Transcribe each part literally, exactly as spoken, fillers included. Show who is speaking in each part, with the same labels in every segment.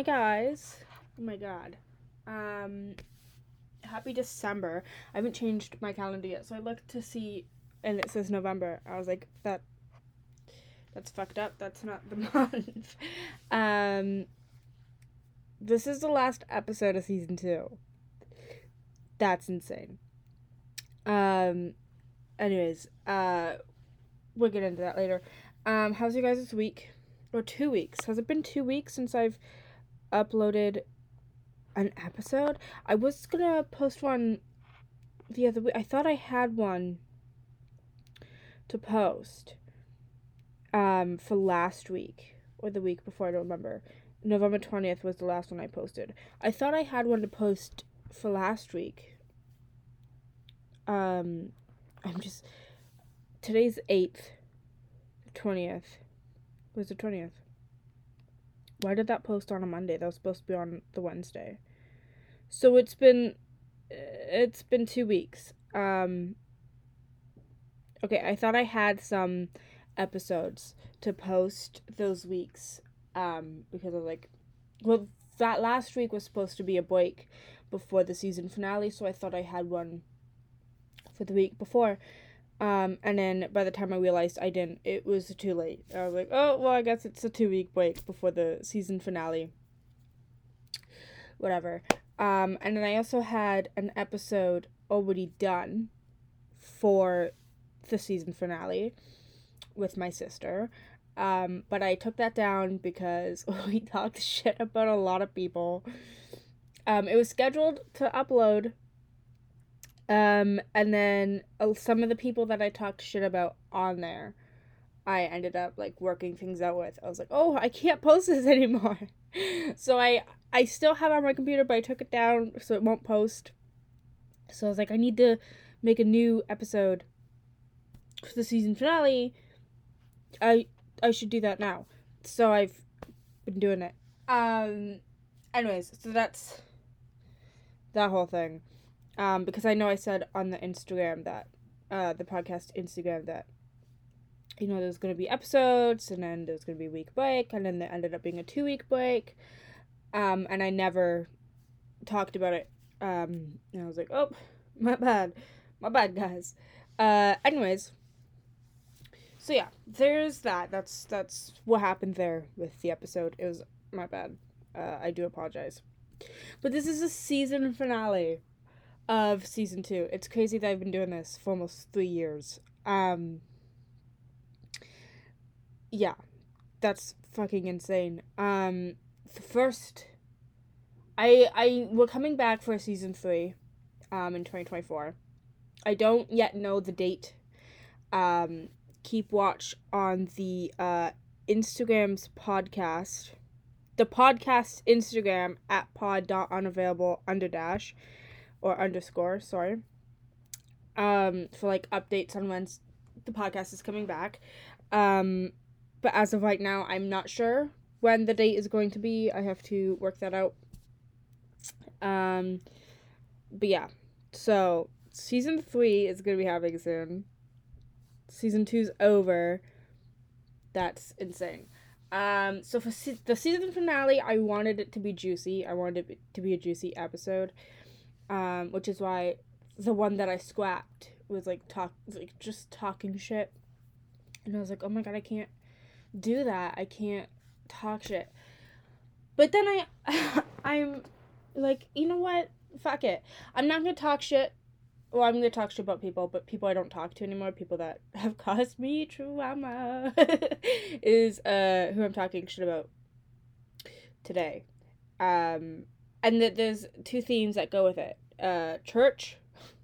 Speaker 1: guys. Oh my god. Um, happy December. I haven't changed my calendar yet, so I looked to see, and it says November. I was like, that, that's fucked up. That's not the month. um, this is the last episode of season two. That's insane. Um, anyways, uh, we'll get into that later. Um, how's you guys this week? Or two weeks? Has it been two weeks since I've uploaded an episode? I was gonna post one the other week. I thought I had one to post um for last week or the week before, I don't remember. November twentieth was the last one I posted. I thought I had one to post for last week. Um I'm just today's eighth. twentieth. Was the twentieth? Why did that post on a Monday? That was supposed to be on the Wednesday. So it's been it's been two weeks. Um okay, I thought I had some episodes to post those weeks. Um because I was like, well, that last week was supposed to be a break before the season finale, so I thought I had one for the week before. Um, and then by the time I realized I didn't, it was too late. I was like, oh, well, I guess it's a two-week break before the season finale. Whatever. Um, and then I also had an episode already done for the season finale with my sister. Um, but I took that down because we talked shit about a lot of people. Um, it was scheduled to upload. Um, and then uh, some of the people that I talked shit about on there, I ended up like working things out with. I was like, oh, I can't post this anymore. So I I still have it on my computer, but I took it down so it won't post. So I was like, I need to make a new episode for the season finale. I I should do that now. So I've been doing it. Um, anyways, so that's that whole thing. Um, because I know I said on the Instagram that, uh, the podcast Instagram that, you know, there's going to be episodes, and then there's going to be a week break, and then there ended up being a two-week break, um, and I never talked about it, um, and I was like, oh, my bad, my bad, guys. Uh, anyways, so yeah, there's that, that's, that's what happened there with the episode. It was my bad. uh, I do apologize. But this is a season finale of season two. It's crazy that I've been doing this for almost three years. Um, yeah, that's fucking insane. Um, the first, I, I, we're coming back for season three, um, in twenty twenty-four. I don't yet know the date. Um, keep watch on the, uh, Instagram's podcast, the podcast Instagram at pod.unavailable under dash. Or underscore, sorry. Um, for like updates on when the podcast is coming back. Um, but as of right now, I'm not sure when the date is going to be. I have to work that out. Um, but yeah, so season three is gonna be happening soon. Season two's over. That's insane. Um, so for se- the season finale, I wanted it to be juicy. I wanted it to be a juicy episode. Um, which is why the one that I scrapped was like talk, like just talking shit, and I was like, oh my god, I can't do that. I can't talk shit. But then I, I'm like, you know what? Fuck it. I'm not gonna talk shit. Well, I'm gonna talk shit about people, but people I don't talk to anymore, people that have caused me trauma, is uh who I'm talking shit about today. Um, and that there's two themes that go with it. Uh, church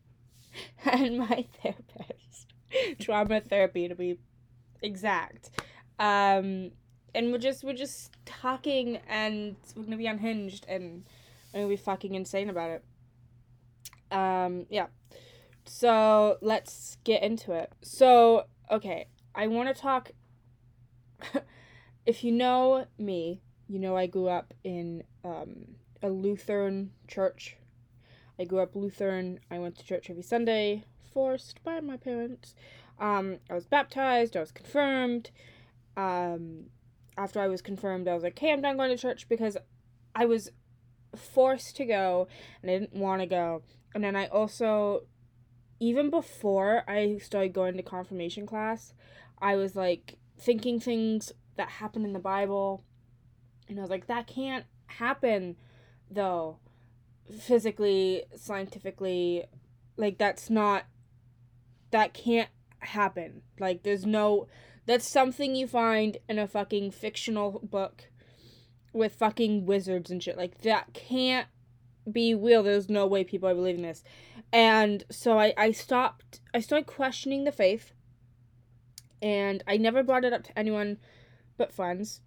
Speaker 1: and my therapist. Trauma therapy, to be exact. Um, and we're just we're just talking, and we're gonna be unhinged, and we're gonna be fucking insane about it. Um, yeah. So let's get into it. So, okay, I want to talk. If you know me, you know I grew up in um, a Lutheran church. I grew up Lutheran. I went to church every Sunday, forced by my parents. Um, I was baptized. I was confirmed. Um, after I was confirmed, I was like, hey, I'm done going to church because I was forced to go, and I didn't want to go. And then I also, even before I started going to confirmation class, I was like thinking things that happened in the Bible, and I was like, that can't happen though, physically, scientifically, like that's not, that can't happen. Like there's no, that's something you find in a fucking fictional book with fucking wizards and shit. Like that can't be real. There's no way people are believing this. And so I, I stopped, I started questioning the faith, and I never brought it up to anyone but friends.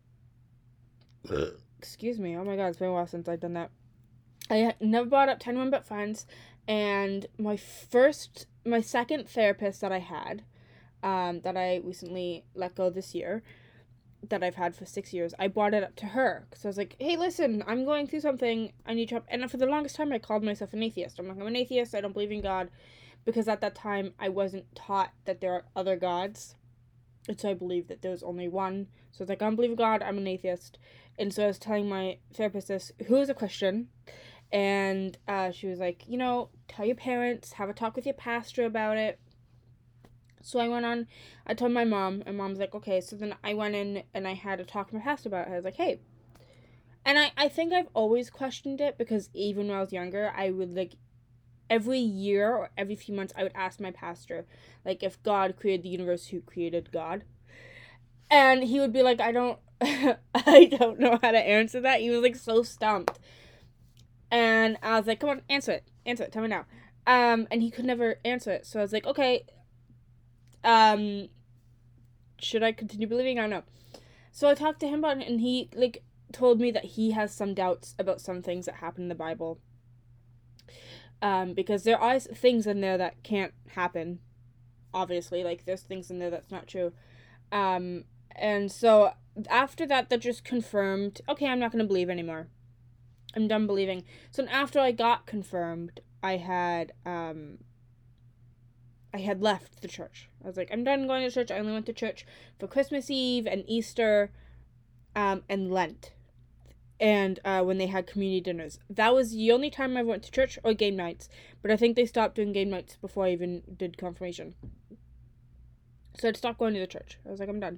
Speaker 1: Excuse me. Oh my god, it's been a while since I've done that. I never brought it up to anyone but friends. And my first, my second therapist that I had, um, that I recently let go this year, that I've had for six years, I brought it up to her. Because I was like, hey, listen, I'm going through something. I need help. And for the longest time, I called myself an atheist. I'm like, I'm an atheist. I don't believe in God. Because at that time, I wasn't taught that there are other gods. And so I believed that there was only one. So it's like, I don't believe in God. I'm an atheist. And so I was telling my therapist this, who is a Christian. And uh, she was like, you know, tell your parents, have a talk with your pastor about it. So I went on, I told my mom, and mom's like, okay. So then I went in and I had a talk with my pastor about it. I was like, hey. And I, I think I've always questioned it, because even when I was younger, I would like, every year or every few months, I would ask my pastor, like, if God created the universe, who created God? And he would be like, I don't, I don't know how to answer that. He was like so stumped. And I was like, come on, answer it. Answer it. Tell me now. Um, and he could never answer it. So I was like, okay, um, should I continue believing? I don't know. So I talked to him about it, and he, like, told me that he has some doubts about some things that happen in the Bible. Um, because there are things in there that can't happen, obviously. Like, there's things in there that's not true. Um, and so after that, that just confirmed, okay, I'm not going to believe anymore. I'm done believing. So after I got confirmed, I had um I had left the church. I was like, I'm done going to church. I only went to church for Christmas Eve and Easter, um, and Lent, and uh, when they had community dinners. That was the only time I went to church, or game nights. But I think they stopped doing game nights before I even did confirmation. So I'd stopped going to the church. I was like, I'm done.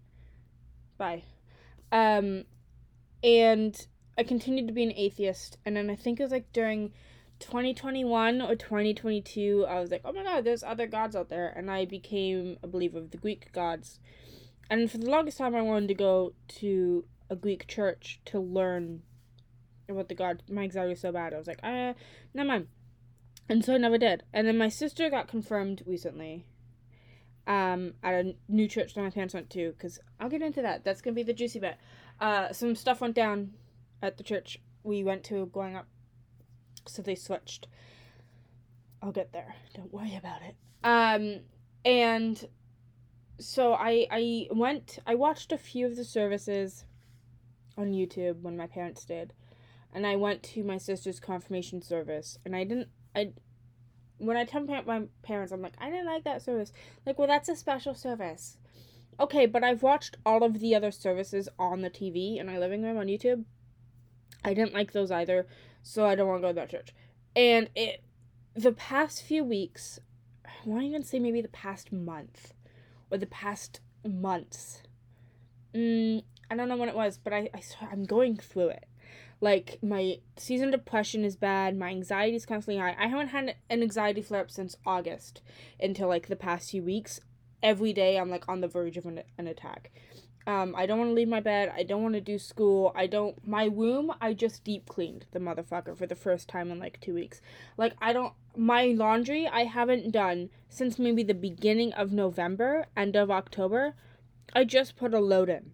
Speaker 1: Bye. Um, and I continued to be an atheist, and then I think it was like during twenty twenty-one or twenty twenty-two, I was like, oh my god, there's other gods out there, and I became a believer of the Greek gods. And for the longest time, I wanted to go to a Greek church to learn about the god. My anxiety was so bad, I was like, uh, never mind. And so I never did. And then my sister got confirmed recently, um, at a new church that my parents went to, because I'll get into that. That's gonna be the juicy bit. Uh, some stuff went down at the church we went to growing up, so they switched. I'll get there. Don't worry about it. Um, and so I I went. I watched a few of the services on YouTube when my parents did, and I went to my sister's confirmation service. And I didn't. I when I tell my parents, I'm like, I didn't like that service. Like, well, that's a special service. Okay, but I've watched all of the other services on the T V in my living room on YouTube. I didn't like those either, so I don't want to go to that church. And it, the past few weeks, I won't even say maybe the past month, or the past months. Mm, I don't know when it was, but I, I I'm going through it. Like, my season depression is bad, my anxiety is constantly high. I haven't had an anxiety flare-up since August until, like, the past few weeks. Every day I'm, like, on the verge of an, an attack. Um, I don't want to leave my bed. I don't want to do school. I don't... My room, I just deep cleaned the motherfucker for the first time in, like, two weeks. Like, I don't... My laundry, I haven't done since maybe the beginning of November, end of October. I just put a load in.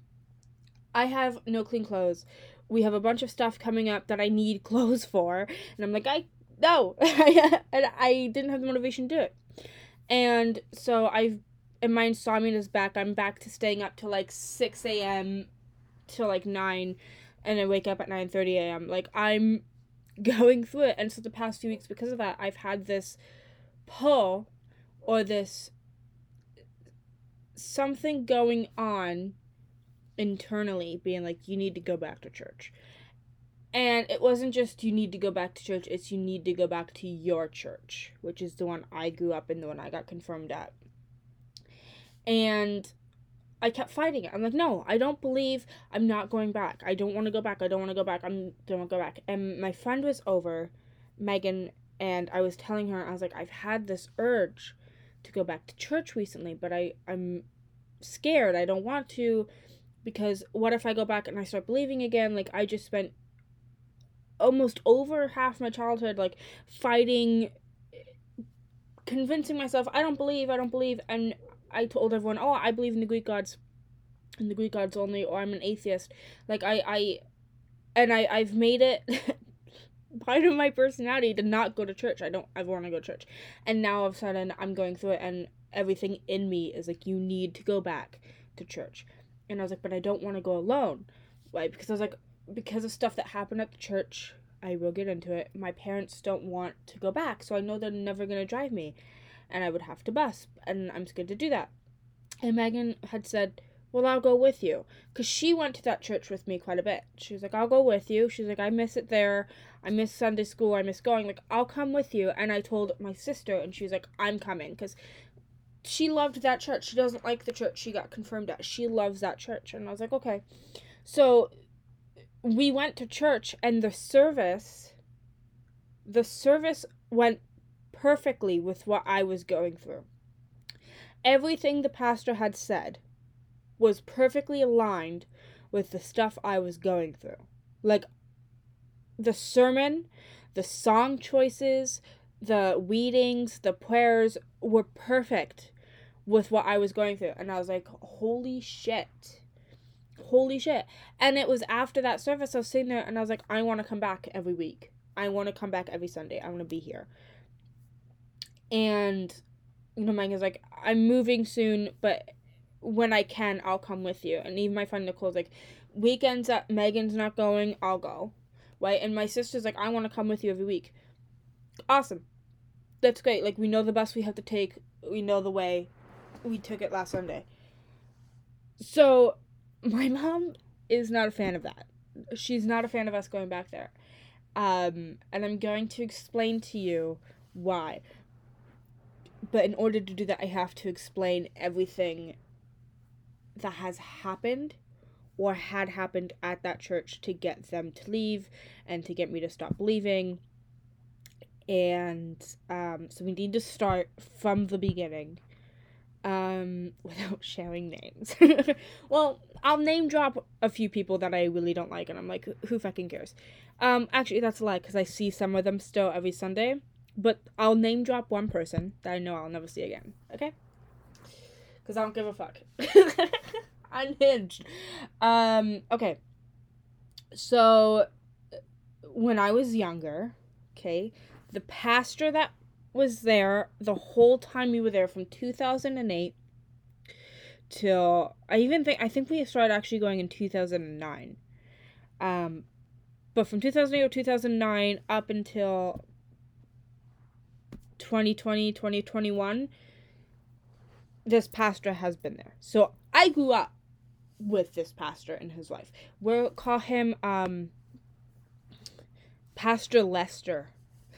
Speaker 1: I have no clean clothes. We have a bunch of stuff coming up that I need clothes for. And I'm like, I... No! And I didn't have the motivation to do it. And so I've... And my insomnia is back. I'm back to staying up till like six a.m. till like nine, and I wake up at nine thirty a.m. Like, I'm going through it. And so the past few weeks, because of that, I've had this pull, or this something going on internally, being like, you need to go back to church. And it wasn't just you need to go back to church, it's you need to go back to your church, which is the one I grew up in, the one I got confirmed at. And I kept fighting it. I'm like, no, I don't believe, I'm not going back. I don't want to go back. I don't want to go back. I'm don't want to go back. And my friend was over, Megan, and I was telling her, I was like, I've had this urge to go back to church recently, but I, I'm scared. I don't want to, because what if I go back and I start believing again? Like, I just spent almost over half my childhood, like, fighting, convincing myself, I don't believe, I don't believe, and I told everyone, oh, I believe in the Greek gods, in the Greek gods only, or I'm an atheist. Like, I, I, and I, I've made it part of my personality to not go to church. I don't ever want to go to church. And now all of a sudden, I'm going through it, and everything in me is like, you need to go back to church. And I was like, but I don't want to go alone. Right? Because I was like, because of stuff that happened at the church, I will get into it, my parents don't want to go back, so I know they're never going to drive me. And I would have to bus, and I'm scared to do that. And Megan had said, well, I'll go with you. Because she went to that church with me quite a bit. She was like, I'll go with you. She's like, I miss it there. I miss Sunday school. I miss going. Like, I'll come with you. And I told my sister, and she was like, I'm coming. Because she loved that church. She doesn't like the church she got confirmed at. She loves that church. And I was like, okay. So we went to church, and the service, the service went perfectly with what I was going through. Everything the pastor had said was perfectly aligned with the stuff I was going through. Like, the sermon, the song choices, the readings, the prayers were perfect with what I was going through. And I was like, holy shit. Holy shit. And it was after that service, I was sitting there, and I was like, I want to come back every week. I want to come back every Sunday. I want to be here. And, you know, Megan's like, I'm moving soon, but when I can, I'll come with you. And even my friend Nicole's like, weekends that Megan's not going, I'll go. Right? And my sister's like, I want to come with you every week. Awesome. That's great. Like, we know the bus we have to take. We know the way. We took it last Sunday. So, my mom is not a fan of that. She's not a fan of us going back there. Um, and I'm going to explain to you why. But in order to do that, I have to explain everything that has happened or had happened at that church to get them to leave and to get me to stop believing. And um, so we need to start from the beginning um, without sharing names. Well, I'll name drop a few people that I really don't like, and I'm like, who fucking cares? Um, actually, that's a lie, because I see some of them still every Sunday. But I'll name drop one person that I know I'll never see again, okay? Because I don't give a fuck. Unhinged. Um, okay. So, when I was younger, okay, the pastor that was there the whole time we were there, from two thousand eight till, I even think, I think we started actually going in two thousand nine. Um, but from two thousand eight or two thousand nine up until twenty twenty, twenty twenty-one, this pastor has been there. So I grew up with this pastor and his wife. We'll call him um Pastor Lester.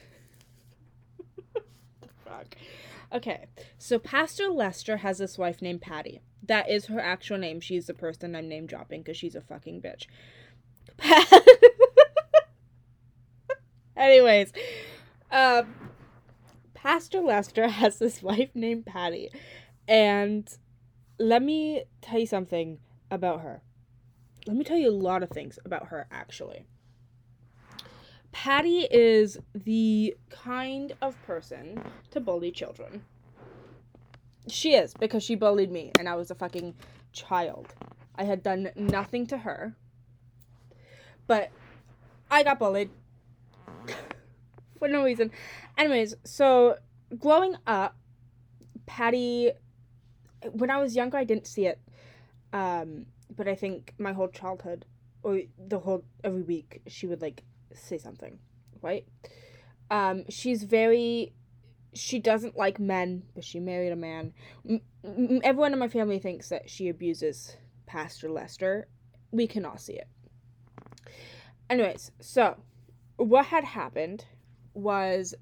Speaker 1: Fuck. Okay, so Pastor Lester has this wife named Patty. That is her actual name. She's the person I'm name dropping because she's a fucking bitch. Pa- Anyways, um, Pastor Lester has this wife named Patty, and let me tell you something about her. Let me tell you a lot of things about her, actually. Patty is the kind of person to bully children. She is, because she bullied me, and I was a fucking child. I had done nothing to her, but I got bullied. For no reason. Anyways, so growing up, Patty, when I was younger, I didn't see it. Um, but I think my whole childhood, or the whole, every week, she would, like, say something, right? Um, she's very, she doesn't like men, but she married a man. M- m- everyone in my family thinks that she abuses Pastor Lester. We can all see it. Anyways, so what had happened was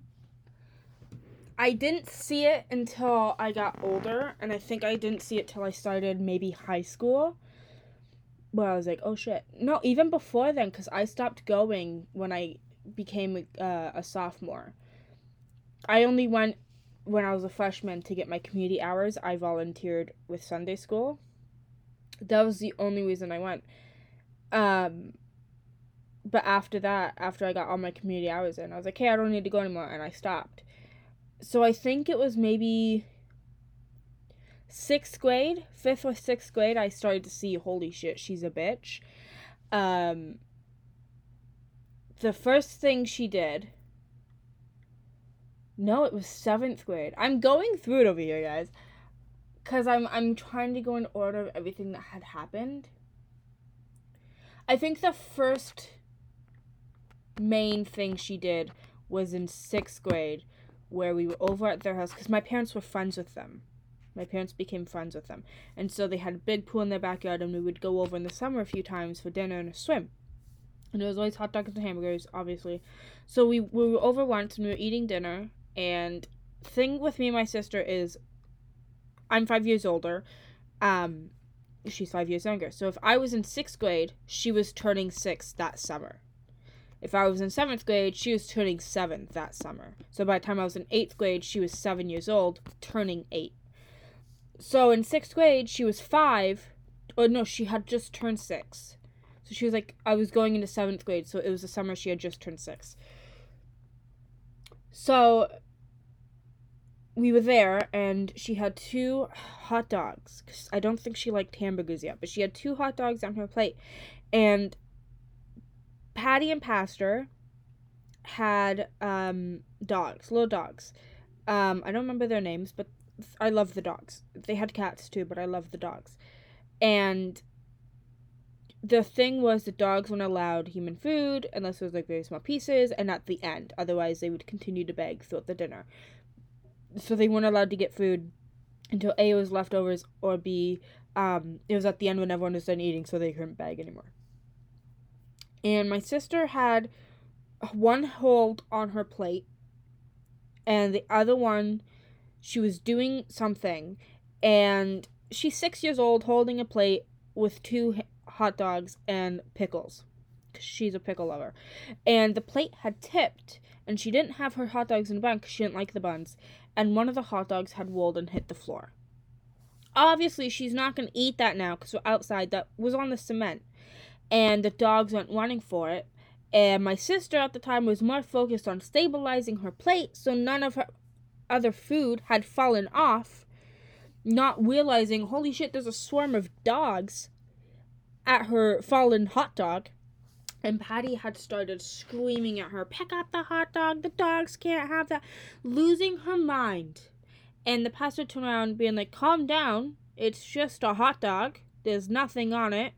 Speaker 1: I didn't see it until I got older, and I think I didn't see it till I started maybe high school, where I was like, oh shit. No, even before then, because I stopped going when I became uh, a sophomore. I only went when I was a freshman to get my community hours. I volunteered with Sunday school. That was the only reason I went. Um, but after that, after I got all my community hours in, I was like, hey, I don't need to go anymore, and I stopped. So I think it was maybe sixth grade, fifth or sixth grade, I started to see, holy shit, she's a bitch. Um, the first thing she did, no, it was seventh grade. I'm going through it over here, guys, because I'm I'm trying to go in order of everything that had happened. I think the first main thing she did was in sixth grade, where we were over at their house, because my parents were friends with them. My parents became friends with them. And so they had a big pool in their backyard, and we would go over in the summer a few times for dinner and a swim. And there was always hot dogs and hamburgers, obviously. So we, we were over once, and we were eating dinner. And the thing with me and my sister is I'm five years older. Um, she's five years younger. So if I was in sixth grade, she was turning six that summer. If I was in seventh grade, she was turning seven that summer. So by the time I was in eighth grade, she was seven years old, turning eight. So in sixth grade, she was five. Or no, she had just turned six. So she was like, I was going into seventh grade, so it was the summer she had just turned six. So we were there, and she had two hot dogs. 'Cause I don't think she liked hamburgers yet, but she had two hot dogs on her plate. And Patty and Pastor had um, dogs, little dogs. Um, I don't remember their names, but I love the dogs. They had cats too, but I love the dogs. And the thing was, the dogs weren't allowed human food unless it was like very small pieces, and at the end. Otherwise, they would continue to beg throughout the dinner. So they weren't allowed to get food until A, it was leftovers, or B, um, it was at the end when everyone was done eating, so they couldn't beg anymore. And my sister had one hold on her plate, and the other one, she was doing something, and she's six years old holding a plate with two hot dogs and pickles, because she's a pickle lover. And the plate had tipped, and she didn't have her hot dogs in the bun because she didn't like the buns, and one of the hot dogs had rolled and hit the floor. Obviously, she's not going to eat that now because we're outside. That was on the cement. And the dogs went running for it. And my sister at the time was more focused on stabilizing her plate so none of her other food had fallen off, not realizing, holy shit, there's a swarm of dogs at her fallen hot dog. And Patty had started screaming at her, pick up the hot dog, the dogs can't have that, losing her mind. And the pastor turned around being like, calm down, it's just a hot dog, there's nothing on it.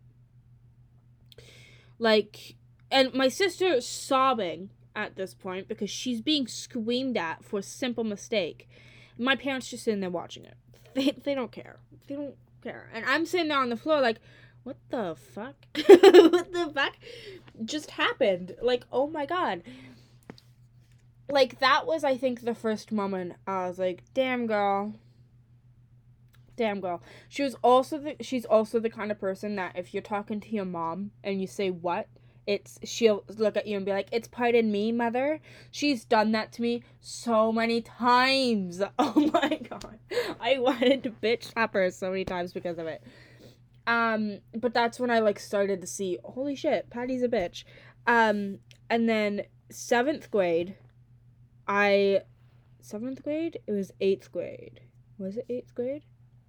Speaker 1: Like, and my sister is sobbing at this point because she's being screamed at for a simple mistake. My parents just sitting there watching it. They they don't care. They don't care. And I'm sitting there on the floor like, what the fuck? What the fuck just happened? Like, oh my god. Like, that was, I think, the first moment I was like, damn girl. Damn girl. She was also the she's also the kind of person that if you're talking to your mom and you say what, it's she'll look at you and be like, it's pardon me, mother. She's done that to me so many times. Oh my god. I wanted to bitch slap her so many times because of it. Um, but that's when I like started to see, holy shit, Patty's a bitch. Um, and then seventh grade, I seventh grade? It was eighth grade. Was it eighth grade?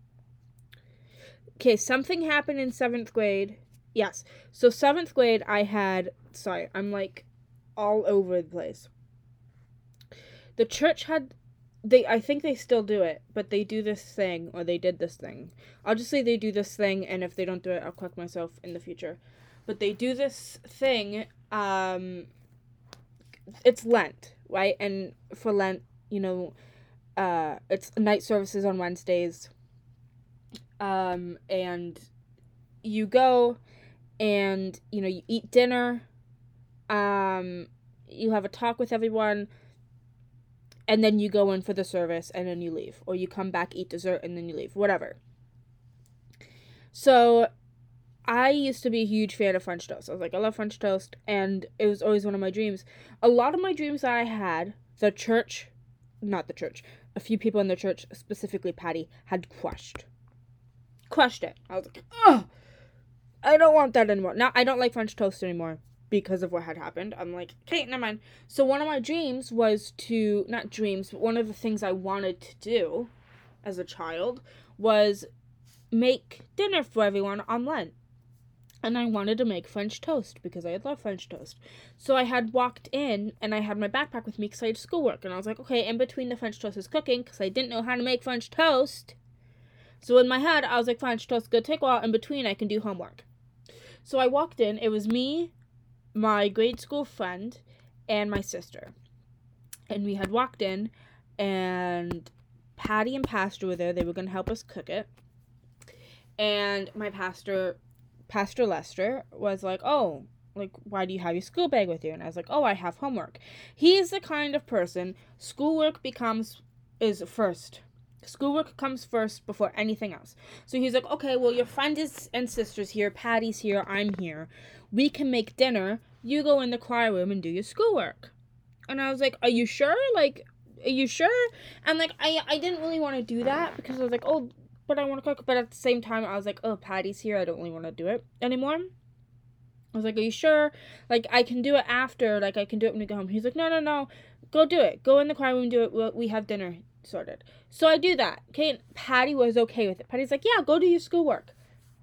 Speaker 1: Okay, something happened in seventh grade. Yes. So seventh grade, I had, sorry, I'm like all over the place. The church had, they, I think they still do it, but they do this thing, or they did this thing. I'll just say they do this thing, and if they don't do it, I'll correct myself in the future. But they do this thing, um, it's Lent, right? And for Lent, you know, uh, it's night services on Wednesdays. Um, and you go and, you know, you eat dinner Um, you have a talk with everyone, and then you go in for the service, and then you leave. Or you come back, eat dessert, and then you leave. Whatever. So, I used to be a huge fan of French toast. I was like, I love French toast, and it was always one of my dreams. A lot of my dreams that I had, the church, not the church, a few people in the church, specifically Patty, had crushed. Crushed it. I was like, ugh, I don't want that anymore. Now, I don't like French toast anymore because of what had happened. I'm like, okay, never mind. So one of my dreams was to, not dreams, but one of the things I wanted to do as a child was make dinner for everyone on Lent. And I wanted to make French toast because I love French toast. So I had walked in and I had my backpack with me because I had schoolwork. And I was like, okay, in between the French toast is cooking because I didn't know how to make French toast. So in my head, I was like, French toast is going to take a while. In between, I can do homework. So I walked in. It was me, my grade school friend, and my sister. And we had walked in and Patty and Pastor were there. They were going to help us cook it. And my pastor... Pastor Lester was like, oh, like, why do you have your school bag with you? And I was like, oh, I have homework. He's the kind of person, schoolwork becomes, is first. Schoolwork comes first before anything else. So he's like, okay, well, your friend is, and sister's here, Patty's here, I'm here. We can make dinner. You go in the choir room and do your schoolwork. And I was like, are you sure? Like, are you sure? And, like, I, I didn't really want to do that because I was like, oh, but I want to cook. But at the same time, I was like, oh, Patty's here. I don't really want to do it anymore. I was like, are you sure? Like, I can do it after. Like, I can do it when we go home. He's like, no, no, no. Go do it. Go in the choir room and do it. We have dinner sorted. So I do that. Okay, and Patty was okay with it. Patty's like, yeah, go do your schoolwork.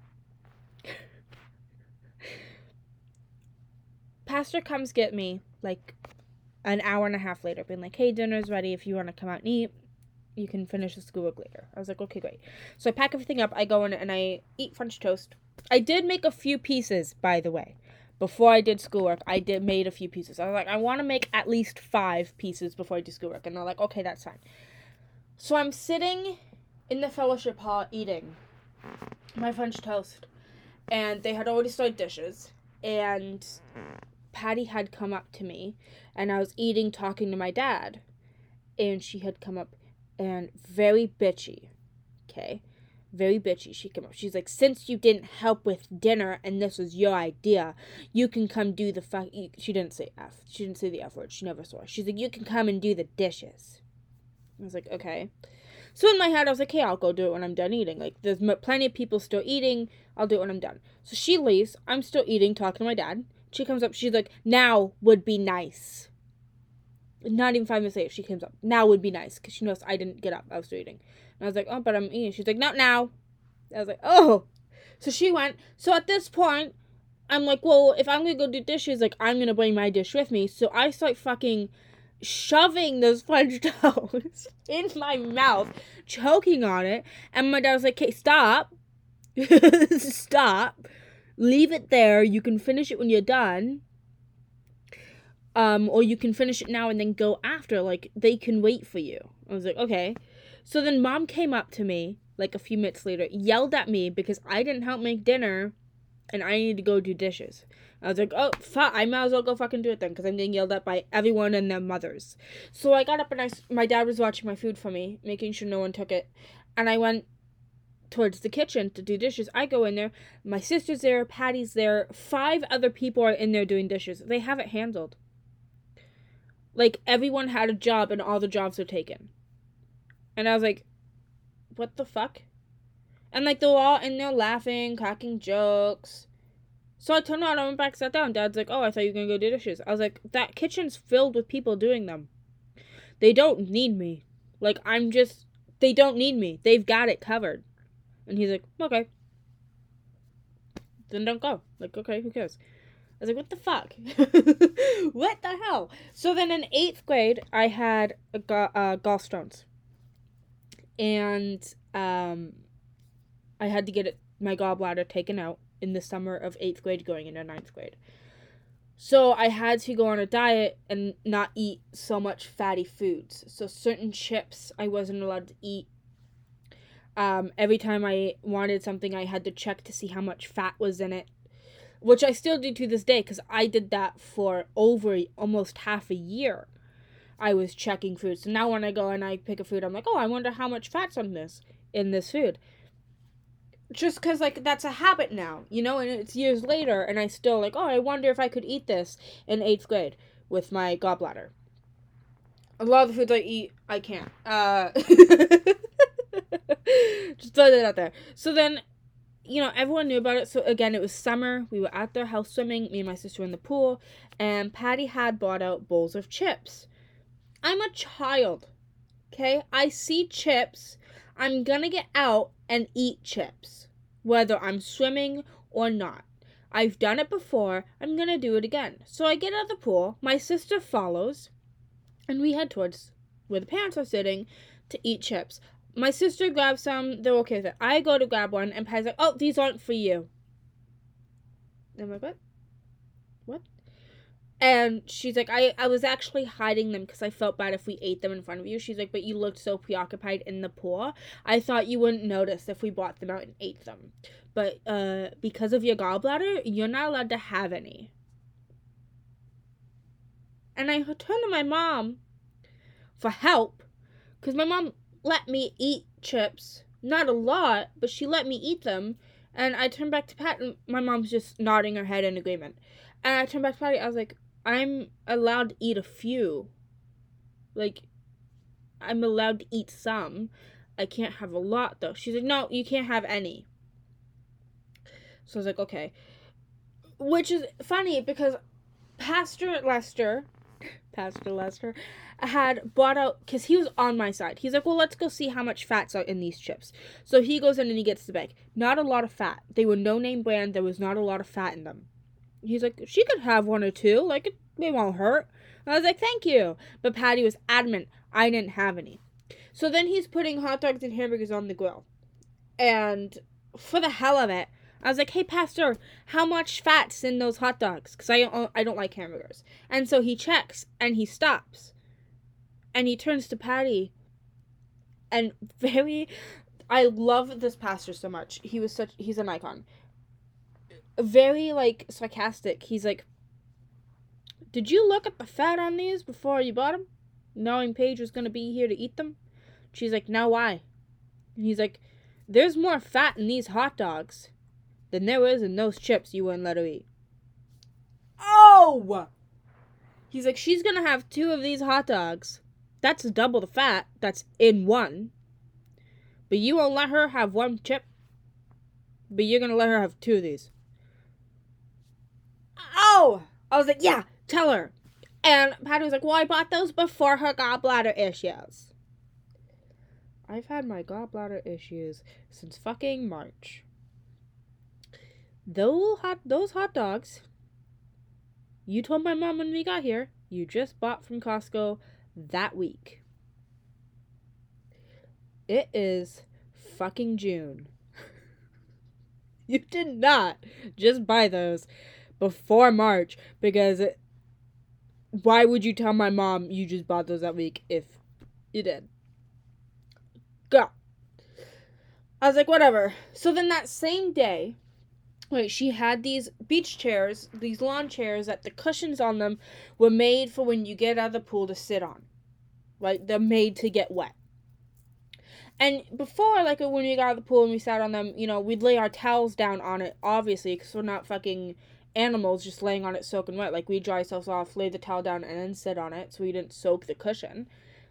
Speaker 1: Pastor comes get me, like, an hour and a half later, being like, hey, dinner's ready. If you want to come out and eat, you can finish the schoolwork later. I was like, okay, great. So I pack everything up. I go in and I eat French toast. I did make a few pieces, by the way. Before I did schoolwork, I did made a few pieces. I was like, I want to make at least five pieces before I do schoolwork. And they're like, okay, that's fine. So I'm sitting in the fellowship hall eating my French toast. And they had already started dishes. And Patty had come up to me. And I was eating, talking to my dad. And she had come up. And very bitchy, okay? Very bitchy. She came up. She's like, since you didn't help with dinner and this was your idea, you can come do the fuck... She didn't say F. She didn't say the F word. She never saw it. She's like, you can come and do the dishes. I was like, okay. So in my head, I was like, hey, I'll go do it when I'm done eating. Like, there's plenty of people still eating. I'll do it when I'm done. So she leaves. I'm still eating, talking to my dad. She comes up. She's like, now would be nice. Not even five minutes later, she comes up. Now would be nice, because she knows I didn't get up. I was still eating. And I was like, oh, but I'm eating. She's like, not now. I was like, oh. So she went. So at this point, I'm like, well, if I'm going to go do dishes, like, I'm going to bring my dish with me. So I start fucking shoving this French toast in my mouth, choking on it. And my dad was like, okay, stop. Stop. Leave it there. You can finish it when you're done. Um, or you can finish it now and then go after. Like, they can wait for you. I was like, okay. So then Mom came up to me, like, a few minutes later, yelled at me because I didn't help make dinner and I needed to go do dishes. I was like, oh, fuck, I might as well go fucking do it then because I'm getting yelled at by everyone and their mothers. So I got up and I, my dad was watching my food for me, making sure no one took it. And I went towards the kitchen to do dishes. I go in there. My sister's there. Patty's there. Five other people are in there doing dishes. They have it handled. Like, everyone had a job and all the jobs are taken. And I was like, what the fuck? And, like, they're all in there laughing, cracking jokes. So I turned around, I went back, sat down. Dad's like, oh, I thought you were going to go do dishes. I was like, that kitchen's filled with people doing them. They don't need me. Like, I'm just, they don't need me. They've got it covered. And he's like, okay. Then don't go. Like, okay, who cares? I was like, what the fuck? What the hell? So then in eighth grade, I had a ga- uh, gallstones. And um, I had to get it, my gallbladder taken out in the summer of eighth grade going into ninth grade. So I had to go on a diet and not eat so much fatty foods. So certain chips I wasn't allowed to eat. Um, every time I wanted something, I had to check to see how much fat was in it. which I still do to this day because I did that for over almost half a year. I was checking food. So now when I go and I pick a food, I'm like, oh, I wonder how much fat's on this, in this food. Just because, like, that's a habit now, you know, and it's years later, and I still, like, oh, I wonder if I could eat this in eighth grade with my gallbladder. A lot of the foods I eat, I can't. Uh, just throw that out there. So then, you know, everyone knew about it. So again, it was summer. We were at their house swimming. Me and my sister were in the pool. And Patty had bought out bowls of chips. I'm a child. Okay? I see chips. I'm gonna get out and eat chips. Whether I'm swimming or not. I've done it before. I'm gonna do it again. So I get out of the pool. My sister follows. And we head towards where the parents are sitting to eat chips. My sister grabs some. They're okay with it. I go to grab one, and Patty's like, oh, these aren't for you. And I'm like, what? What? And she's like, I, I was actually hiding them because I felt bad if we ate them in front of you. She's like, but you looked so preoccupied in the pool. I thought you wouldn't notice if we brought them out and ate them. But uh, because of your gallbladder, you're not allowed to have any. And I turned to my mom for help because my mom let me eat chips. Not a lot, but she let me eat them. And I turned back to Pat, and my mom's just nodding her head in agreement. And I turned back to Patty. I was like, I'm allowed to eat a few. Like, I'm allowed to eat some. I can't have a lot, though. She's like, no, you can't have any. So I was like, okay. Which is funny because Pastor Lester, Pastor Lester, had bought out, because he was on my side. He's like, well, let's go see how much fat's are in these chips. So he goes in and he gets the bag. Not a lot of fat. They were no-name brand. There was not a lot of fat in them. He's like, she could have one or two. Like, it, it won't hurt. And I was like, thank you. But Patty was adamant I didn't have any. So then he's putting hot dogs and hamburgers on the grill. And for the hell of it, I was like, hey, Pastor, how much fat's in those hot dogs? Because I, I don't like hamburgers. And so he checks, and he stops. And he turns to Patty. And very... I love this pastor so much. He was such... He's an icon. Very, like, sarcastic. He's like, did you look at the fat on these before you bought them? Knowing Paige was going to be here to eat them? She's like, no, why? And he's like, there's more fat in these hot dogs than there is in those chips you wouldn't let her eat. Oh! He's like, she's going to have two of these hot dogs. That's double the fat that's in one. But you won't let her have one chip. But you're going to let her have two of these. Oh! I was like, yeah, tell her. And Patty was like, well, I bought those before her gallbladder issues. I've had my gallbladder issues since fucking March. Those hot, those hot dogs, you told my mom when we got here, you just bought from Costco that week. It is fucking June. You did not just buy those before March, because it, why would you tell my mom you just bought those that week if you did? Go. I was like, whatever. So then that same day, wait, she had these beach chairs, these lawn chairs that the cushions on them were made for when you get out of the pool to sit on. Right? They're made to get wet. And before, like, when we got out of the pool and we sat on them, you know, we'd lay our towels down on it, obviously, because we're not fucking animals just laying on it soaking wet. Like, we'd dry ourselves off, lay the towel down, and then sit on it so we didn't soak the cushion.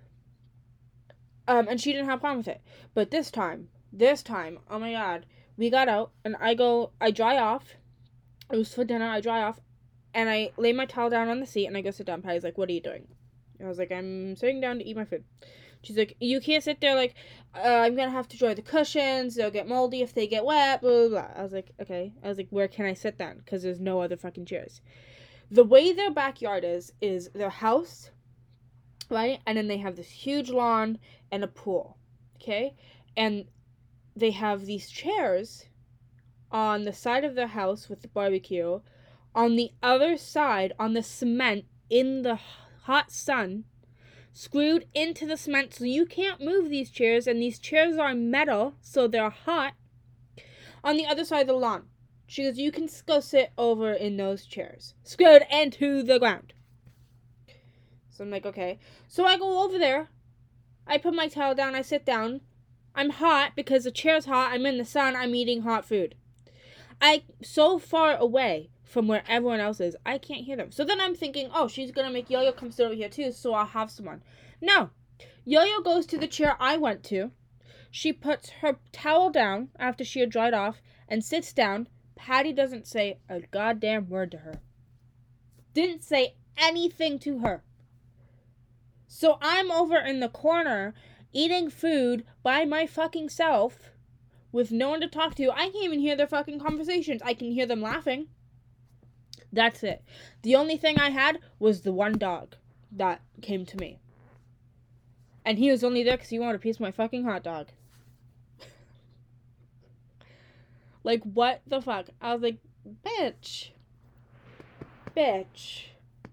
Speaker 1: Um, and she didn't have a problem with it. But this time, this time, oh my god, we got out, and I go, I dry off. It was for dinner, I dry off, and I lay my towel down on the seat, and I go sit down. Patty's like, what are you doing? I was like, I'm sitting down to eat my food. She's like, you can't sit there, like, uh, I'm gonna have to dry the cushions, they'll get moldy if they get wet, blah, blah, blah. I was like, okay. I was like, where can I sit then? Because there's no other fucking chairs. The way their backyard is, is their house, right? And then they have this huge lawn and a pool, okay? And they have these chairs on the side of their house with the barbecue. On the other side, on the cement, in the hot sun, screwed into the cement, so you can't move these chairs, and these chairs are metal, so they're hot, on the other side of the lawn. She goes, you can go sit over in those chairs. Scared into the ground. So I'm like, okay. So I go over there. I put my towel down. I sit down. I'm hot because the chair's hot. I'm in the sun. I'm eating hot food. I so far away from where everyone else is, I can't hear them. So then I'm thinking, oh, she's going to make Yo-Yo come sit over here too, so I'll have someone. No. Yo-Yo goes to the chair I went to. She puts her towel down after she had dried off and sits down. Patty doesn't say a goddamn word to her. Didn't say anything to her. So I'm over in the corner eating food by my fucking self with no one to talk to. I can't even hear their fucking conversations. I can hear them laughing. That's it. The only thing I had was the one dog that came to me. And he was only there because he wanted a piece of my fucking hot dog. Like, what the fuck? I was like, bitch. Bitch.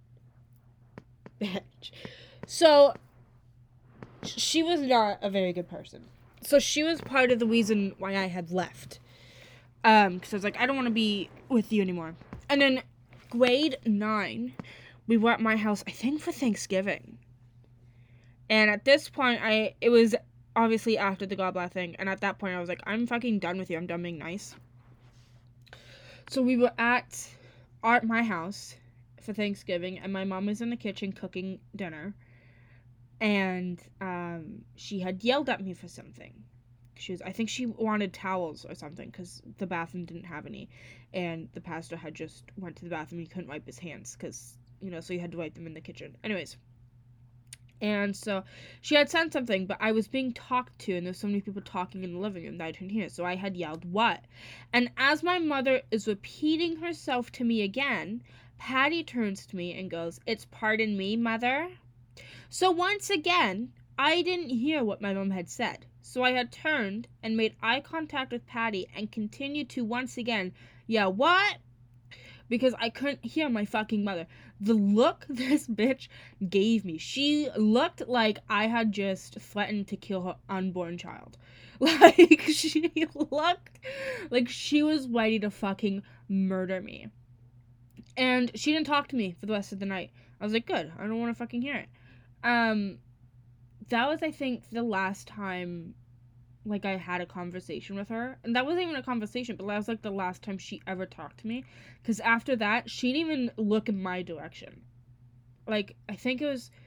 Speaker 1: Bitch. So, she was not a very good person. So, she was part of the reason why I had left. Um, because I was like, I don't want to be with you anymore. And then, grade nine, we were at my house, I think for Thanksgiving. And at this point, I it was obviously after the Goblet thing. And at that point, I was like, I'm fucking done with you. I'm done being nice. So we were at our, my house for Thanksgiving. And my mom was in the kitchen cooking dinner. And um, she had yelled at me for something. She was, I think she wanted towels or something. Because the bathroom didn't have any. And the pastor had just went to the bathroom. He couldn't wipe his hands. Because, you know, so he had to wipe them in the kitchen. Anyways. And so she had said something, but I was being talked to, and there's so many people talking in the living room that I couldn't hear. So I had yelled, what? And as my mother is repeating herself to me again, Patty turns to me and goes, it's pardon me, mother? So once again, I didn't hear what my mom had said. So I had turned and made eye contact with Patty and continued to once again, yeah, what? Because I couldn't hear my fucking mother. The look this bitch gave me. She looked like I had just threatened to kill her unborn child. Like, she looked like she was ready to fucking murder me. And she didn't talk to me for the rest of the night. I was like, good. I don't want to fucking hear it. Um, that was, I think, the last time like I had a conversation with her. And that wasn't even a conversation, but that was like the last time she ever talked to me. Because after that, she didn't even look in my direction. Like, I think it was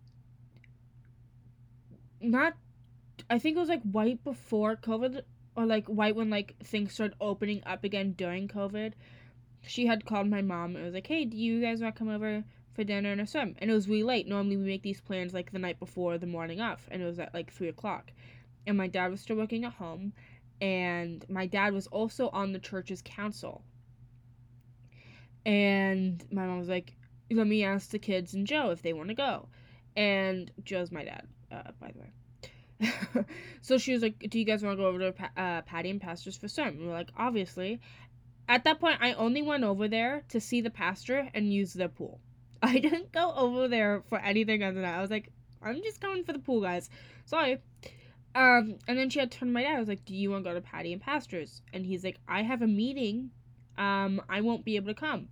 Speaker 1: not, I think it was like right before COVID, or like right when like things started opening up again during COVID. She had called my mom and was like, hey, do you guys want to come over for dinner and a swim? And it was really late. Normally we make these plans like the night before, the morning of, and it was at like three o'clock. And my dad was still working at home, and my dad was also on the church's council. And my mom was like, let me ask the kids and Joe if they want to go. And Joe's my dad, uh, by the way. So she was like, do you guys want to go over to uh, Patty and Pastor's for swim? And we're like, obviously. At that point, I only went over there to see the pastor and use their pool. I didn't go over there for anything other than that. I was like, I'm just going for the pool, guys. Sorry. Um, and then she had turned to my dad. I was like, do you want to go to Patty and Pastor's? And he's like, I have a meeting. Um, I won't be able to come.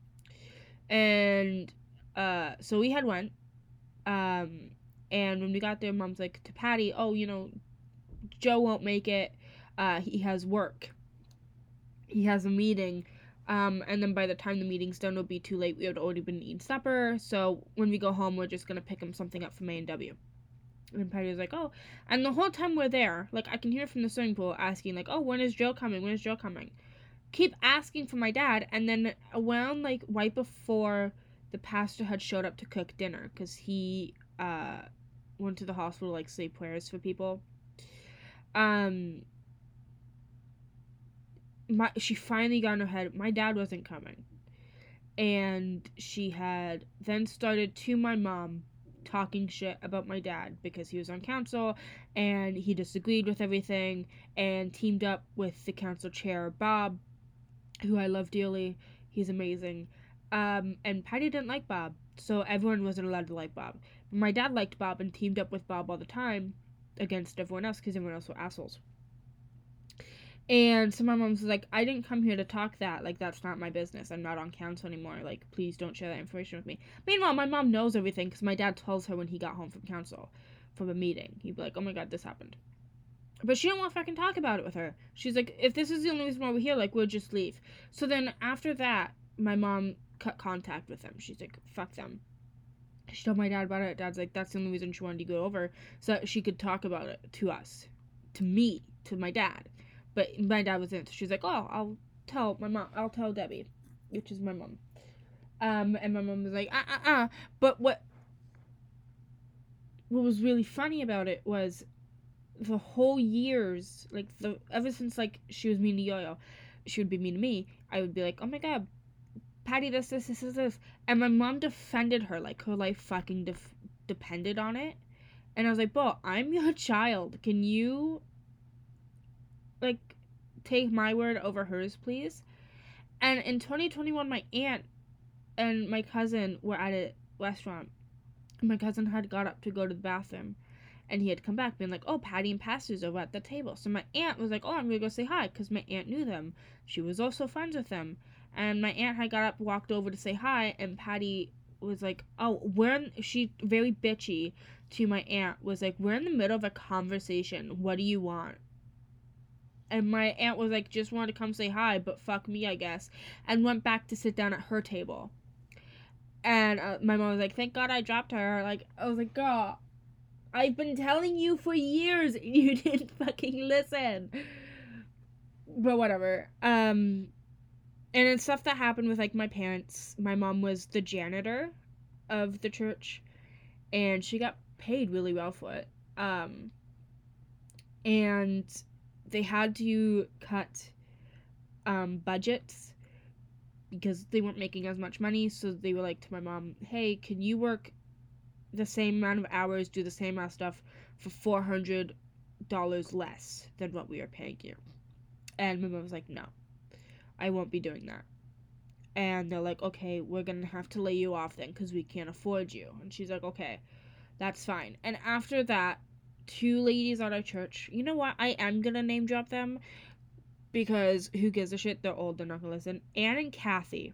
Speaker 1: And, uh, so we had went. Um, and when we got there, Mom's like to Patty, oh, you know, Joe won't make it. Uh, he has work. He has a meeting. Um, and then by the time the meeting's done, it'll be too late. We had already been eating supper. So when we go home, we're just going to pick him something up from A and W. And Patty was like, oh. And the whole time we're there, like, I can hear from the swimming pool asking, like, oh, when is Joe coming? When is Joe coming? Keep asking for my dad. And then around, like, right before the pastor had showed up to cook dinner, because he uh, went to the hospital to, like, say prayers for people. Um, my she finally got in her head, my dad wasn't coming. And she had then started to my mom talking shit about my dad because he was on council and he disagreed with everything and teamed up with the council chair, Bob, who I love dearly. He's amazing. Um, and Patty didn't like Bob, so everyone wasn't allowed to like Bob. But my dad liked Bob and teamed up with Bob all the time against everyone else because everyone else were assholes. And so my mom's like, I didn't come here to talk that. Like, that's not my business. I'm not on council anymore. Like, please don't share that information with me. Meanwhile, my mom knows everything because my dad tells her when he got home from council, from a meeting. He'd be like, oh my god, this happened. But she don't want to fucking talk about it with her. She's like, if this is the only reason why we're here, like, we'll just leave. So then after that, my mom cut contact with them. She's like, fuck them. She told my dad about it. Dad's like, that's the only reason she wanted to go over, so that she could talk about it to us. To me. To my dad. But my dad was in it. So she's like, oh, I'll tell my mom. I'll tell Debbie. Which is my mom. Um, and my mom was like, ah, ah, ah. But what, what was really funny about it was the whole years, like, the ever since, like, she was mean to Yo-Yo, she would be mean to me, I would be like, oh my god, Patty, this, this, this, this, this. And my mom defended her like her life fucking def- depended on it. And I was like, Bo, I'm your child. Can you, like, take my word over hers, please? And in twenty twenty-one, my aunt and my cousin were at a restaurant. My cousin had got up to go to the bathroom. And he had come back being like, oh, Patty and Pastor's over at the table. So my aunt was like, oh, I'm going to go say hi, because my aunt knew them. She was also friends with them. And my aunt had got up, walked over to say hi, and Patty was like, oh, we're in, she, very bitchy to my aunt, was like, we're in the middle of a conversation. What do you want? And my aunt was like, just wanted to come say hi, but fuck me, I guess. And went back to sit down at her table. And uh, my mom was like, thank God I dropped her. Like, I was like, girl, I've been telling you for years and you didn't fucking listen. But whatever. Um, and it's stuff that happened with, like, my parents. My mom was the janitor of the church, and she got paid really well for it. Um, and they had to cut um, budgets because they weren't making as much money, so they were like to my mom, hey, can you work the same amount of hours, do the same amount of stuff for four hundred dollars less than what we are paying you? And my mom was like, no, I won't be doing that. And they're like, okay, we're gonna have to lay you off then because we can't afford you. And she's like, okay, that's fine. And after that, two ladies at our church, you know what, I am gonna name drop them because who gives a shit, they're old, they're not gonna listen. Anne and Kathy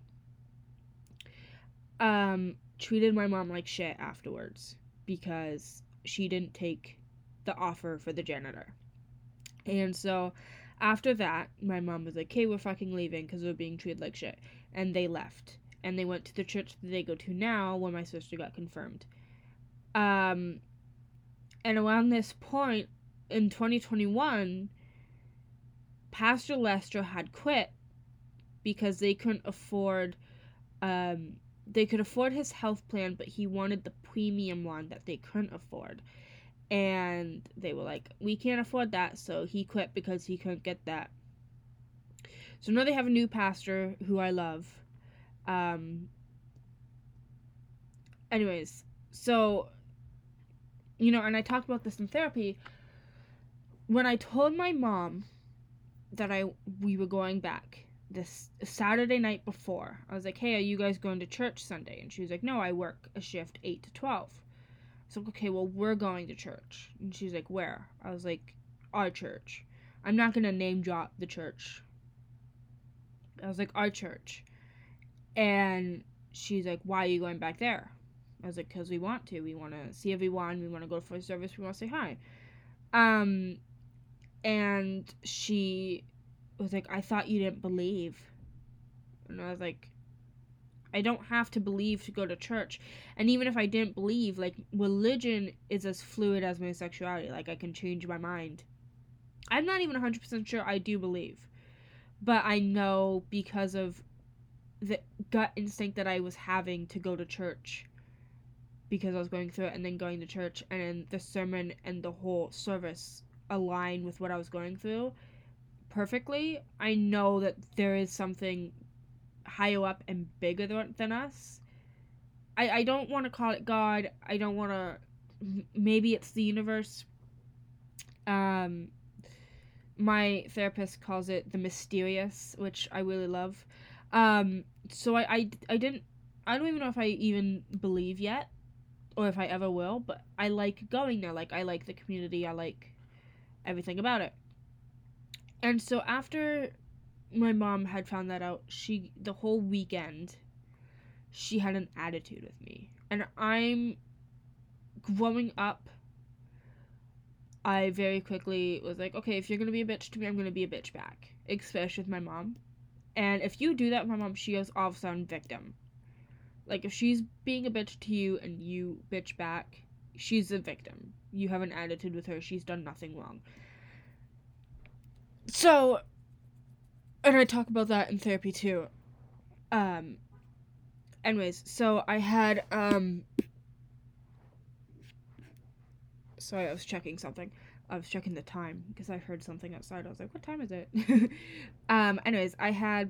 Speaker 1: um treated my mom like shit afterwards because she didn't take the offer for the janitor. And so after that, my mom was like, okay, we're fucking leaving because we're being treated like shit. And they left. And they went to the church that they go to now when my sister got confirmed. Um, and around this point, in twenty twenty-one, Pastor Lester had quit because they couldn't afford, um, they could afford his health plan, but he wanted the premium one that they couldn't afford. And they were like, we can't afford that, so he quit because he couldn't get that. So now they have a new pastor who I love. Um, anyways, so, you know, and I talked about this in therapy. When I told my mom that I we were going back this Saturday night before, I was like, hey, are you guys going to church Sunday? And she was like, no, I work a shift eight to twelve. So, okay, well, we're going to church. And she's like, where? I was like, our church. I'm not going to name drop the church. I was like, our church. And she's like, why are you going back there? I was like, because we want to. We want to see everyone. We want to go for a service. We want to say hi. Um, and she was like, I thought you didn't believe. And I was like, I don't have to believe to go to church. And even if I didn't believe, like, religion is as fluid as my sexuality. Like, I can change my mind. I'm not even one hundred percent sure I do believe. But I know because of the gut instinct that I was having to go to church. Because I was going through it and then going to church. And then the sermon and the whole service align with what I was going through perfectly. I know that there is something higher up and bigger than us. I, I don't want to call it God. I don't want to... Maybe it's the universe. Um, my therapist calls it the mysterious, which I really love. Um, so I, I, I didn't... I don't even know if I even believe yet. Or if I ever will. But I like going there. Like, I like the community. I like everything about it. And so after my mom had found that out, she the whole weekend she had an attitude with me. And I'm growing up, I very quickly was like, okay, if you're gonna be a bitch to me, I'm gonna be a bitch back, especially with my mom. And if you do that with my mom, she goes all of a sudden victim. Like if she's being a bitch to you and you bitch back, she's a victim. You have an attitude with her. She's done nothing wrong. So, and I talk about that in therapy too. Um, anyways, so I had, um, sorry, I was checking something. I was checking the time because I heard something outside. I was like, what time is it? um, anyways, I had,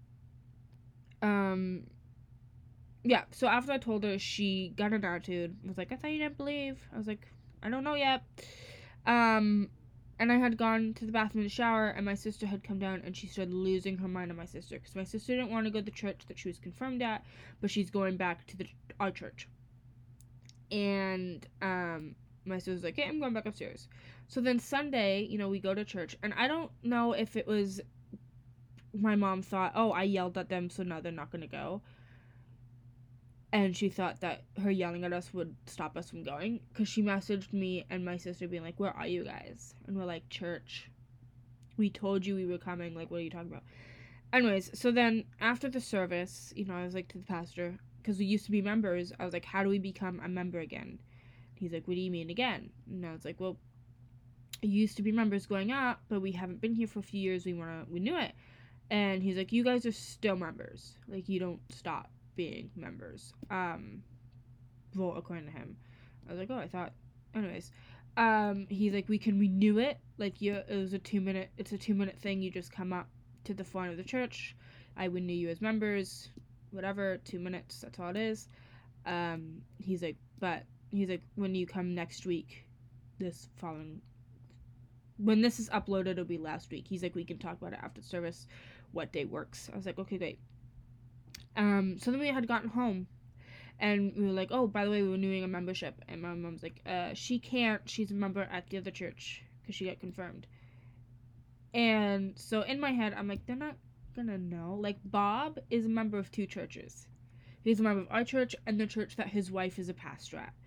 Speaker 1: um, yeah, so after I told her, she got an attitude, was like, I thought you didn't believe. I was like, I don't know yet. Um, and I had gone to the bathroom to shower, and my sister had come down, and she started losing her mind on my sister, because my sister didn't want to go to the church that she was confirmed at, but she's going back to the our church. And, um, my sister was like, hey, I'm going back upstairs. So then Sunday, you know, we go to church, and I don't know if it was my mom thought, oh, I yelled at them, so now they're not going to go. And she thought that her yelling at us would stop us from going, because she messaged me and my sister being like, where are you guys? And we're like, church. We told you we were coming. Like, what are you talking about? Anyways, so then after the service, you know, I was like to the pastor, because we used to be members, I was like, how do we become a member again? He's like, what do you mean again? And I was like, well, it used to be members going up, but we haven't been here for a few years. We want to renew it. And he's like, you guys are still members. Like, you don't stop being members. Um, well, according to him. I was like, oh, I thought. Anyways, um, he's like, we can renew it. Like, you, it was a two minute. It's a two minute thing. You just come up to the front of the church. I renew you as members. Whatever, two minutes. That's all it is. Um, he's like, but he's like, when you come next week, this following. When this is uploaded, it'll be last week. He's like, we can talk about it after service. What day works? I was like, okay, great. Um, so then we had gotten home, and we were like, oh, by the way, we're renewing a membership. And my mom's like, uh, she can't. She's a member at the other church because she got confirmed. And so in my head, I'm like, they're not gonna know. Like, Bob is a member of two churches. He's a member of our church and the church that his wife is a pastor at.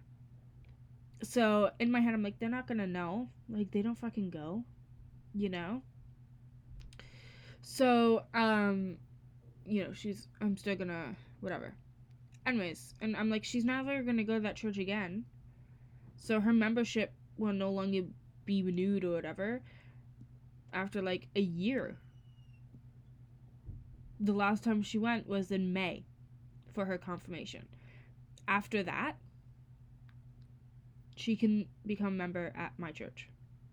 Speaker 1: So in my head, I'm like, they're not gonna know. Like, they don't fucking go, you know? So, um, you know, she's, I'm still gonna, whatever. Anyways, and I'm like, she's never gonna go to that church again. So her membership will no longer be renewed or whatever after like a year. The last time she went was in May for her confirmation. After that, she can become a member at my church.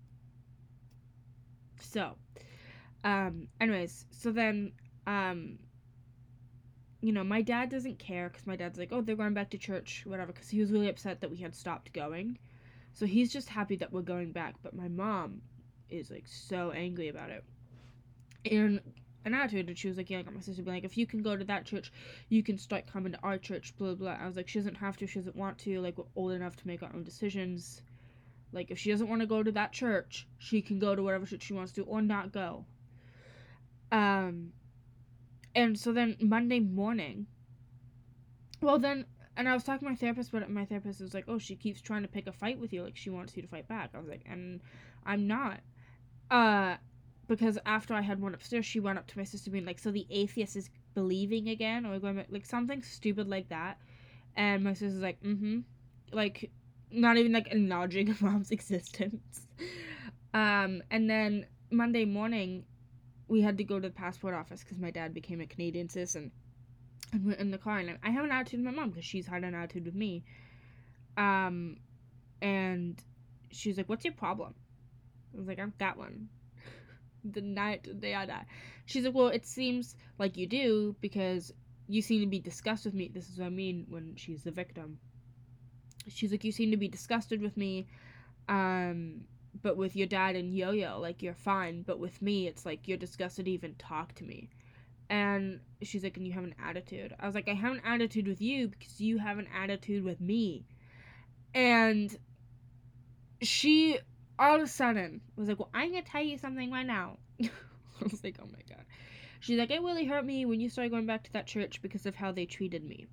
Speaker 1: So, um, anyways, so then, um, you know, my dad doesn't care because my dad's like, oh, they're going back to church, whatever, because he was really upset that we had stopped going. So he's just happy that we're going back. But my mom is like so angry about it. And an attitude, and she was like, yeah, I got my sister being like, if you can go to that church, you can start coming to our church, blah, blah. I was like, she doesn't have to, she doesn't want to. Like, we're old enough to make our own decisions. Like, if she doesn't want to go to that church, she can go to whatever church she wants to or not go. Um, and so then Monday morning, well, then, and I was talking to my therapist, but my therapist was like, oh, she keeps trying to pick a fight with you. Like, she wants you to fight back. I was like, and I'm not. Uh, because after I had one upstairs, she went up to my sister being like, so the atheist is believing again? Or going, like, something stupid like that. And my sister's like, mm-hmm. Like, not even, like, acknowledging mom's existence. Um, and then Monday morning, we had to go to the passport office because my dad became a Canadian citizen. And we're in the car, and I have an attitude with my mom because she's had an attitude with me. Um, and she's like, what's your problem? I was like, I've got one. The night the day I die. She's like, well, it seems like you do because you seem to be disgusted with me. This is what I mean when she's the victim. She's like, you seem to be disgusted with me. Um, but with your dad and Yo-Yo, like, you're fine. But with me, it's like you're disgusted to even talk to me. And she's like, and you have an attitude. I was like, I have an attitude with you because you have an attitude with me. And she all of a sudden was like, well, I'm gonna tell you something right now. I was like, oh my god. She's like, it really hurt me when you started going back to that church because of how they treated me.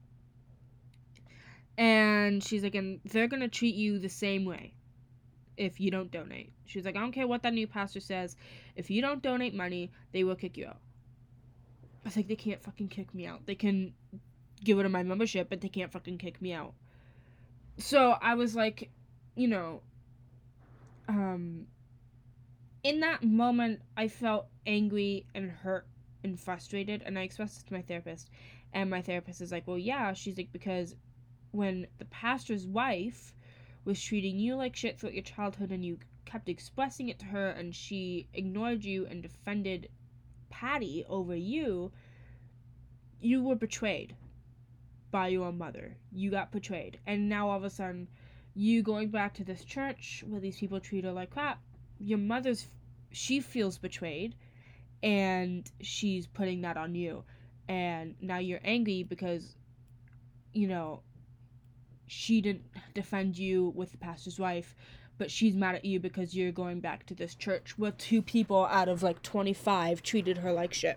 Speaker 1: And she's like, and they're gonna treat you the same way if you don't donate. She's like, I don't care what that new pastor says. If you don't donate money, they will kick you out. I was like, they can't fucking kick me out. They can give it to my membership, but they can't fucking kick me out. So I was like, you know, um, in that moment, I felt angry and hurt and frustrated, and I expressed it to my therapist. And my therapist is like, well, yeah. She's like, because when the pastor's wife was treating you like shit throughout your childhood and you kept expressing it to her and she ignored you and defended Patty over you, you were betrayed by your mother. You got betrayed. And now all of a sudden, you going back to this church where these people treat her like crap, your mother's, she feels betrayed and she's putting that on you. And now you're angry because, you know, she didn't defend you with the pastor's wife, but she's mad at you because you're going back to this church where two people out of like twenty-five treated her like shit.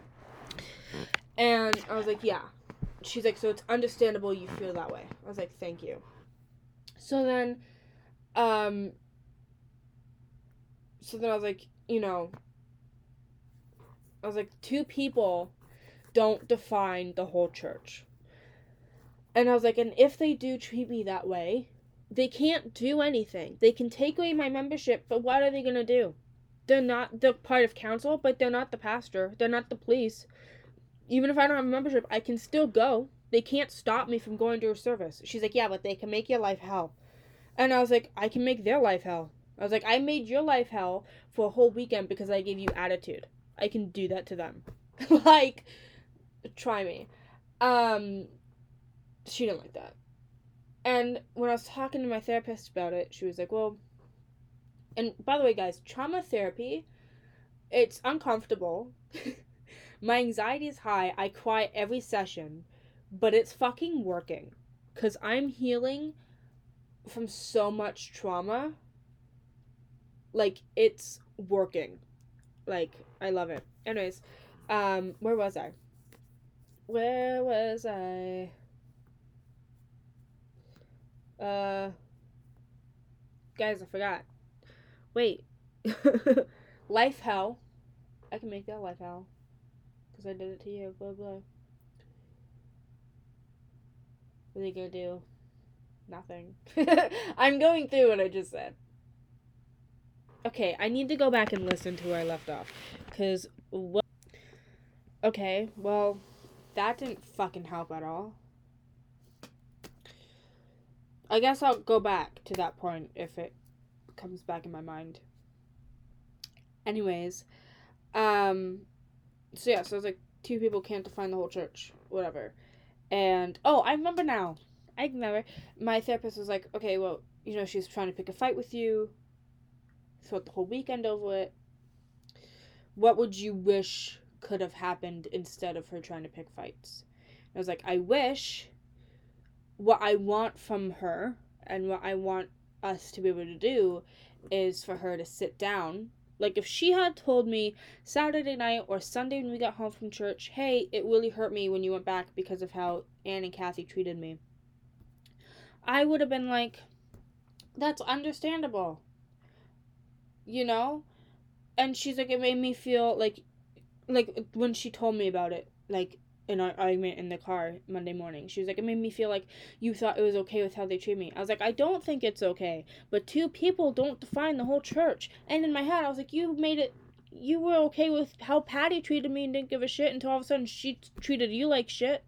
Speaker 1: And I was like, yeah. She's like, so it's understandable you feel that way. I was like, thank you. So then, um, so then I was like, you know, I was like, two people don't define the whole church. And I was like, and if they do treat me that way, they can't do anything. They can take away my membership, but what are they going to do? They're not the part of council, but they're not the pastor. They're not the police. Even if I don't have a membership, I can still go. They can't stop me from going to a service. She's like, yeah, but they can make your life hell. And I was like, I can make their life hell. I was like, I made your life hell for a whole weekend because I gave you attitude. I can do that to them. Like, try me. Um... She didn't like that. And when I was talking to my therapist about it, she was like, well, and by the way, guys, trauma therapy, it's uncomfortable. My anxiety is high. I cry every session, but it's fucking working because I'm healing from so much trauma. Like, it's working. Like, I love it. Anyways, um, where was I? Where was I? Uh, guys, I forgot. Wait. Life hell. I can make that life hell. Because I did it to you. Blah, blah. What are you gonna do? Nothing. I'm going through what I just said. Okay, I need to go back and listen to where I left off. Because, what? Okay, well, that didn't fucking help at all. I guess I'll go back to that point if it comes back in my mind. Anyways, um, so yeah, so it's like two people can't define the whole church, whatever. And, oh, I remember now. I remember. My therapist was like, okay, well, you know, she's trying to pick a fight with you throughout the whole weekend over it. What would you wish could have happened instead of her trying to pick fights? And I was like, I wish... what I want from her and what I want us to be able to do is for her to sit down. Like, if she had told me Saturday night or Sunday when we got home from church, hey, it really hurt me when you went back because of how Ann and Kathy treated me, I would have been like, that's understandable. You know? And she's like, it made me feel like, like, when she told me about it, like, in our argument in the car Monday morning. She was like, it made me feel like you thought it was okay with how they treat me. I was like, I don't think it's okay. But two people don't define the whole church. And in my head, I was like, you made it, you were okay with how Patty treated me and didn't give a shit until all of a sudden she t- treated you like shit.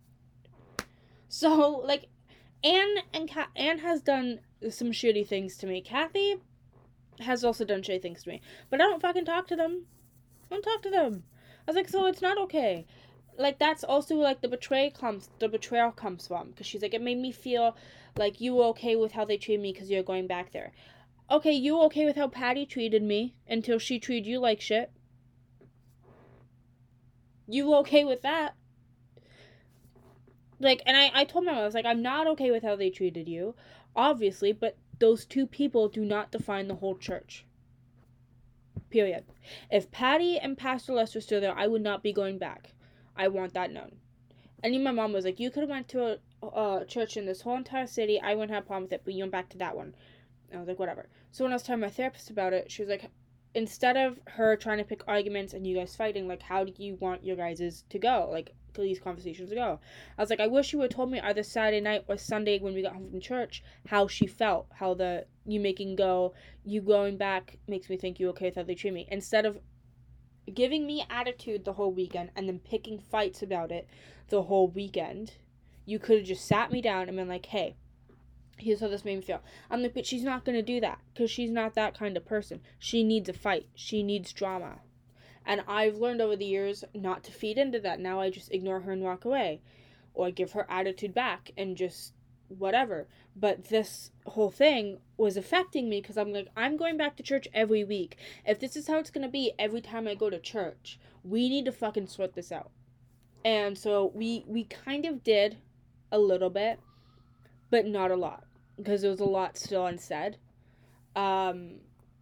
Speaker 1: So, like, Anne and Ka- Anne has done some shitty things to me. Kathy has also done shitty things to me. But I don't fucking talk to them. I don't talk to them. I was like, so it's not okay. Like, that's also, like, the betray comes, the betrayal comes from. Because she's like, it made me feel like you were okay with how they treated me because you're going back there. Okay, you were okay with how Patty treated me until she treated you like shit. You were okay with that. Like, and I, I told my mom, I was like, I'm not okay with how they treated you, obviously, but those two people do not define the whole church. Period. If Patty and Pastor Lester were still there, I would not be going back. I want that known. And even my mom was like, you could have went to a, a church in this whole entire city. I wouldn't have a problem with it, but you went back to that one. And I was like, whatever. So when I was telling my therapist about it, she was like, instead of her trying to pick arguments and you guys fighting, like, how do you want your guys' to go? Like, these conversations to go? I was like, I wish you would have told me either Saturday night or Sunday when we got home from church how she felt. How the, you making go, you going back makes me think you okay with how they treat me. Instead of giving me attitude the whole weekend and then picking fights about it the whole weekend, you could have just sat me down and been like, hey, here's how this made me feel. I'm like, but she's not going to do that because she's not that kind of person. She needs a fight. She needs drama. And I've learned over the years not to feed into that. Now I just ignore her and walk away. Or give her attitude back and just whatever. But this whole thing was affecting me because I'm like, I'm going back to church every week. If this is how it's going to be every time I go to church, we need to fucking sort this out. And so we, we kind of did a little bit, but not a lot. Because there was a lot still unsaid. Um,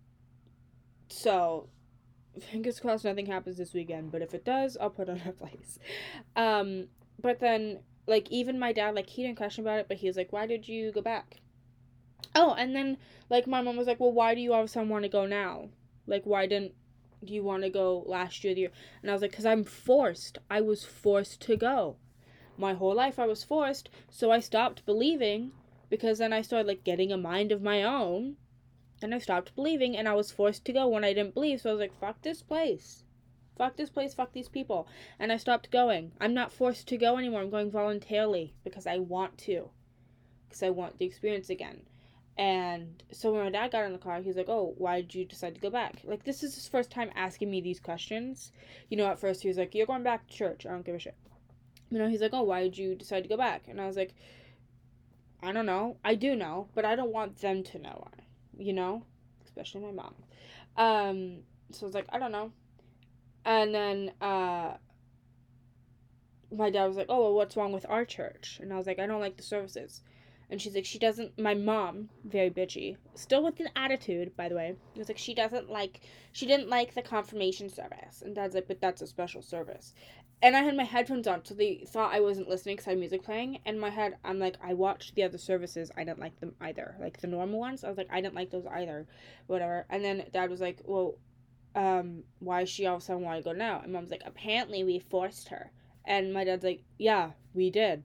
Speaker 1: so... Fingers crossed nothing happens this weekend, but if it does, I'll put on a place. Um, but then, like, even my dad, like, he didn't question about it, but he was like, why did you go back? Oh, and then, like, my mom was like, well, why do you all of a sudden want to go now? Like, why didn't you want to go last year, the year? And I was like, because I'm forced. I was forced to go. My whole life I was forced, so I stopped believing, because then I started, like, getting a mind of my own. And I stopped believing, and I was forced to go when I didn't believe. So I was like, fuck this place. Fuck this place, fuck these people. And I stopped going. I'm not forced to go anymore. I'm going voluntarily because I want to. Because I want the experience again. And so when my dad got in the car, he was like, oh, why did you decide to go back? Like, this is his first time asking me these questions. You know, at first he was like, you're going back to church. I don't give a shit. You know, he's like, oh, why did you decide to go back? And I was like, I don't know. I do know, but I don't want them to know why. You know, especially my mom. Um, so I was like, I don't know. And then, uh, my dad was like, oh, well, what's wrong with our church? And I was like, I don't like the services. And she's like, she doesn't, my mom, very bitchy, still with an attitude, by the way, was like, she doesn't like, she didn't like the confirmation service. And Dad's like, but that's a special service. And I had my headphones on, so they thought I wasn't listening because I had music playing. And in my head, I'm like, I watched the other services. I didn't like them either. Like, the normal ones, I was like, I didn't like those either. Whatever. And then Dad was like, well, um, why is she all of a sudden want to go now? And Mom's like, apparently we forced her. And my dad's like, yeah, we did.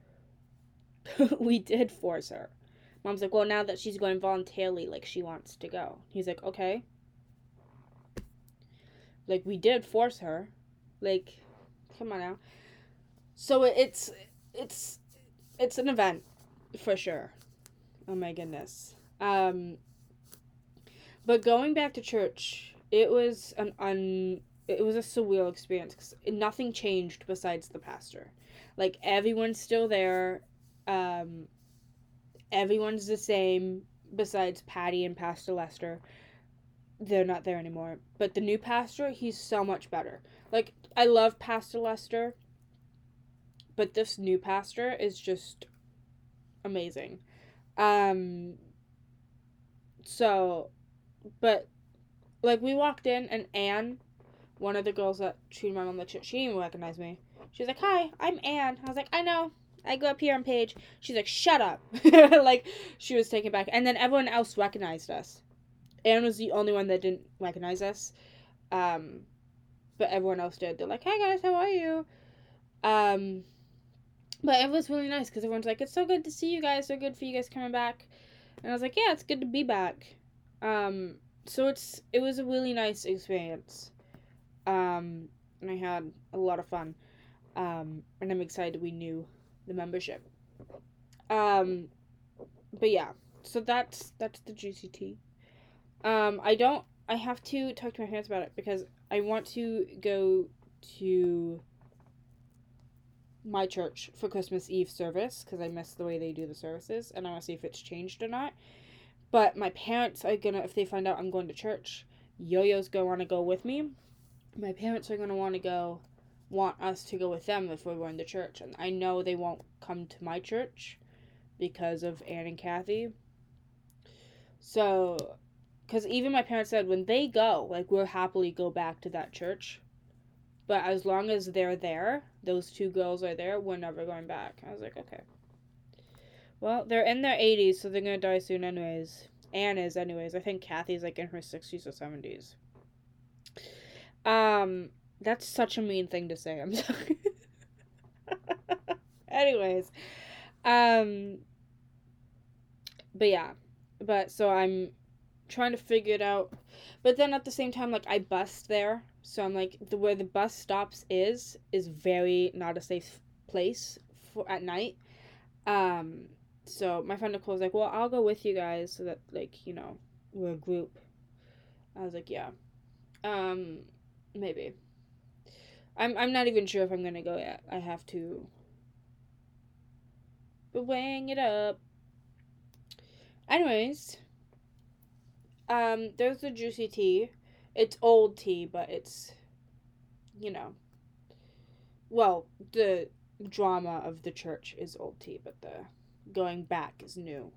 Speaker 1: We did force her. Mom's like, well, now that she's going voluntarily, like, she wants to go. He's like, okay. Like, we did force her. Like... Come on now. So it's it's it's an event for sure. Oh my goodness. Um but going back to church, it was an un it was a surreal experience cuz nothing changed besides the pastor. Like, everyone's still there. Um everyone's the same besides Patty and Pastor Lester. They're not there anymore. But the new pastor, he's so much better. Like, I love Pastor Lester, but this new pastor is just amazing. Um, so, but, like, we walked in, and Anne, one of the girls that treated my mom like shit, she didn't even recognize me. She was like, hi, I'm Anne. I was like, I know. I go up here on Paige. She's like, shut up. Like, she was taken back. And then everyone else recognized us. Anne was the only one that didn't recognize us. Um... But everyone else did. They're like, hey guys, how are you? Um, but it was really nice because everyone's like, it's so good to see you guys. So good for you guys coming back. And I was like, yeah, it's good to be back. Um, so it's it was a really nice experience. Um, and I had a lot of fun. Um, and I'm excited we knew the membership. Um, but yeah, so that's that's the juicy tea. Um, I don't. I have to talk to my parents about it because I want to go to my church for Christmas Eve service because I miss the way they do the services and I want to see if it's changed or not. But my parents are gonna, if they find out I'm going to church, Yo-Yo's gonna want to go with me. My parents are gonna want to go, want us to go with them if we're going to church. And I know they won't come to my church because of Anne and Kathy. So, because even my parents said when they go, like, we'll happily go back to that church. But as long as they're there, those two girls are there, we're never going back. I was like, okay. Well, they're in their eighties, so they're going to die soon anyways. Anne is anyways. I think Kathy's, like, in her sixties or seventies. Um, that's such a mean thing to say. I'm sorry. Anyways. Um, but yeah. But, so I'm trying to figure it out. But then at the same time, like, I bus there. So I'm like, the where the bus stops is, is very not a safe place for at night. Um, so my friend Nicole's like, well, I'll go with you guys so that, like, you know, we're a group. I was like, yeah. Um, maybe. I'm I'm not even sure if I'm gonna go yet. I have to weighing it up. Anyways, um, there's the juicy tea. It's old tea, but it's, you know, well, the drama of the church is old tea, but the going back is new.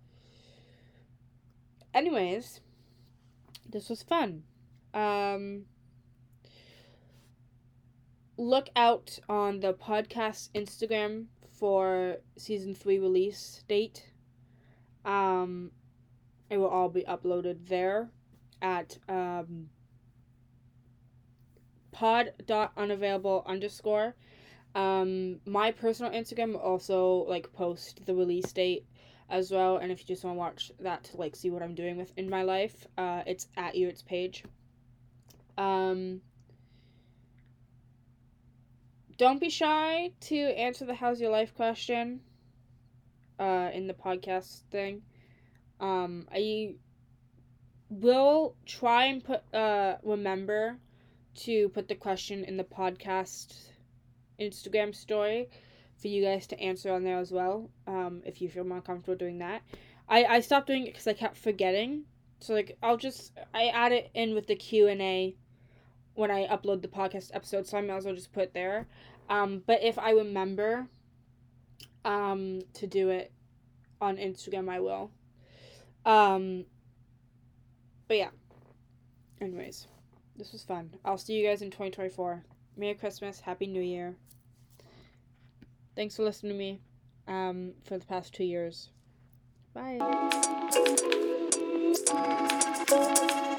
Speaker 1: Anyways, this was fun. Um, look out on the podcast Instagram for season three release date. Um, it will all be uploaded there at um, pod.unavailable underscore. Um, my personal Instagram will also, like, post the release date as well, and if you just want to watch that to, like, see what I'm doing with in my life, uh, it's at you, it's Paige. Um, don't be shy to answer the how's your life question, uh, in the podcast thing. Um, I will try and put, uh, remember to put the question in the podcast Instagram story for you guys to answer on there as well, um, if you feel more comfortable doing that. I, I stopped doing it because I kept forgetting. So, like, I'll just, I add it in with the Q and A when I upload the podcast episode, so I might as well just put it there. Um, but if I remember um, to do it on Instagram, I will. Um, but yeah. Anyways, this was fun. I'll see you guys in twenty twenty-four. Merry Christmas. Happy New Year. Thanks for listening to me um, for the past two years. Bye.